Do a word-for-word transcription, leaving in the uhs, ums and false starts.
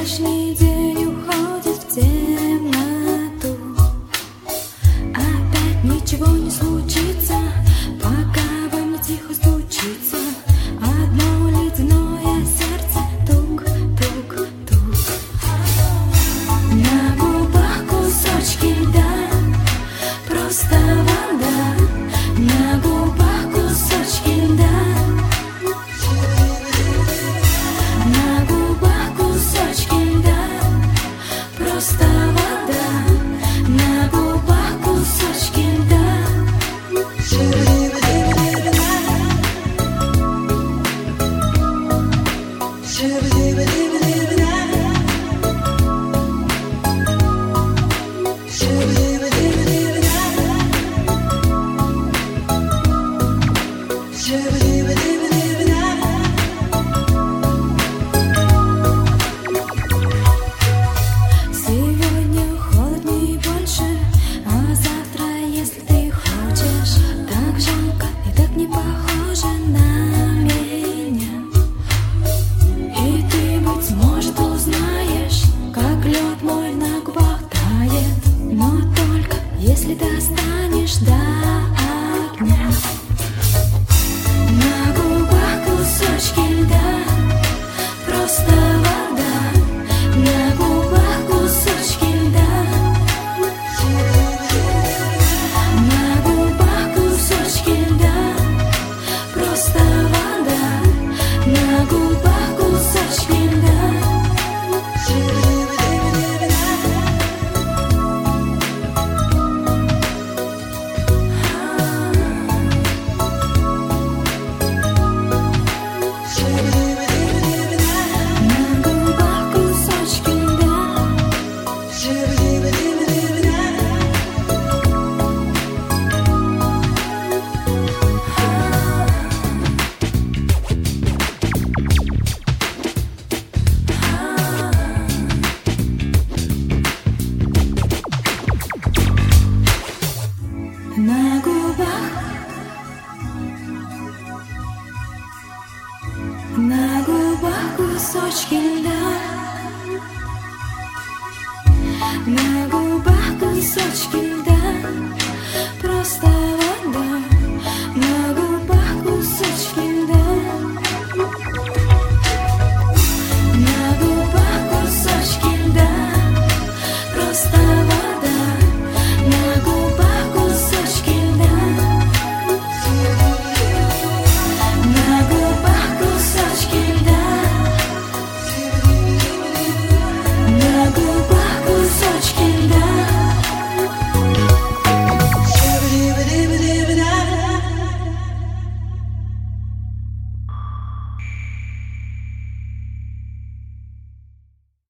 Сегодняшний день уходит в темноту. Опять ничего не случится, пока во мне тихо стучится одно ледяное сердце. Тук-тук-тук. На губах кусочки льда, просто вода. На губах кусочки льда. На губах кусочки льда, просто вода. На губах кусочки льда. Сегодня холоднее и больше, а завтра, если ты хочешь, так жалко и так не похоже на меня. И ты, быть может, узнаешь, как лед мой на губах тает, но только если достанешь до огня. На губах кусочки льда, просто вода. На губах кусочки льда. На губах кусочки льда, просто вода. На губах кусочки льда. На губах кусочки льда. На губах, на губах кусочки льда. На